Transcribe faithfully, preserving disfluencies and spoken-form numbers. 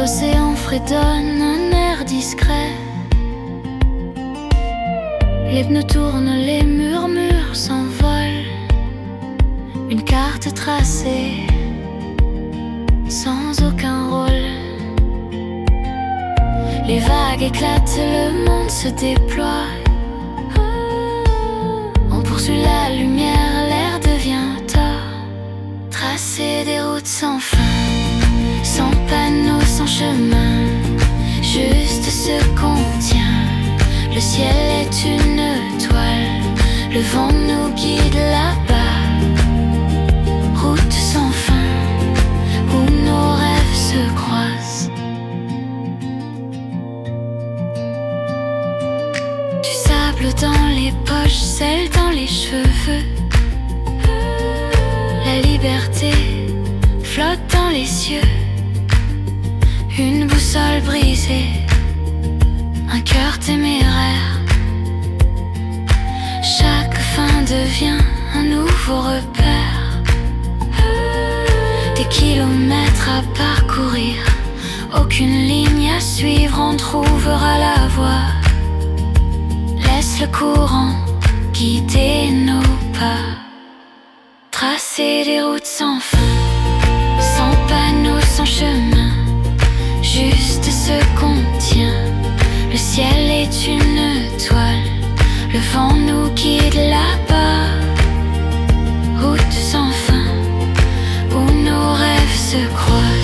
L'océan fredonne un air discret. Les pneus tournent, les murmures s'envolent. Une carte tracée sans aucun rôle. Les vagues éclatent, le monde se déploie. On poursuit la lumière, l'air devient tort. Tracer des routes sans fin, sans panneaux, sans chemin, juste ce qu'on tient. Le ciel est une toile, le vent nous guide là-bas. Route sans fin, où nos rêves se croisent. Du sable dans les poches, sel dans les cheveux. La liberté flotte dans les cieux. Une boussole brisée, un cœur téméraire. Chaque fin devient un nouveau repère. Des kilomètres à parcourir, aucune ligne à suivre, on trouvera la voie. Laisse le courant guider nos pas. Tracer des routes sans fin, sans panneaux, sans chemin, juste ce qu'on tient. Le ciel est une toile, le vent nous guide là-bas. Route sans fin, où nos rêves se croisent.